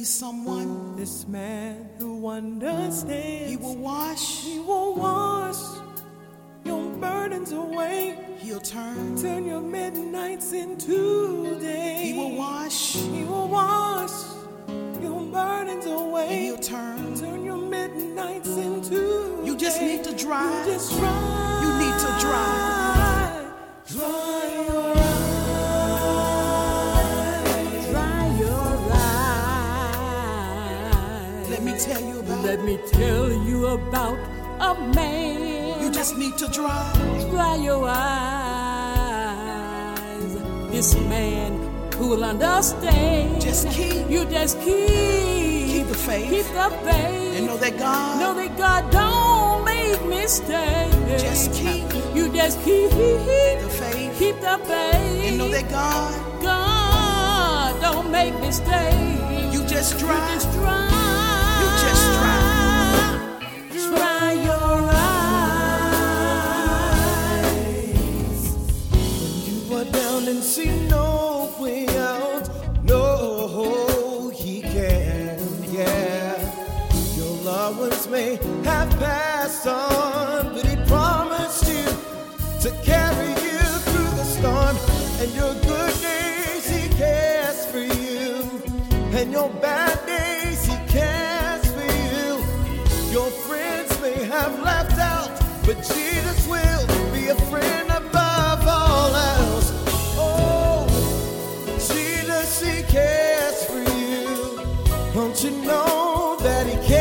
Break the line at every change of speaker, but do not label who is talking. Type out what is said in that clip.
He's someone,
this man who understands.
He will wash
your burdens away.
He'll turn
your midnights into days.
He will wash
your burdens away.
And he'll turn
your midnights into
You just
days.
need to dry.
You just dry.
You need to dry.
Dry your eyes.
Dry your eyes.
Let me tell you about
Let me tell you about a man.
You just need to dry.
Dry your eyes. This man who will understand.
Just keep
keep
the faith.
Keep the faith.
And know that God
don't make mistakes.
Just keep
You just keep
the faith.
Keep the faith.
And know that God
don't make mistakes.
You just dry.
You just dry.
You just dry.
Dry your eyes.
When you are down and see no way out, no, he can, yeah. Your loved ones may have passed on, but he promised you to carry you through the storm. And your good days he cares for you, and your bad days he cares for you. Your friends may have left out, but Jesus will be a friend above all else. Oh, Jesus, he cares for you. Don't you know that he cares?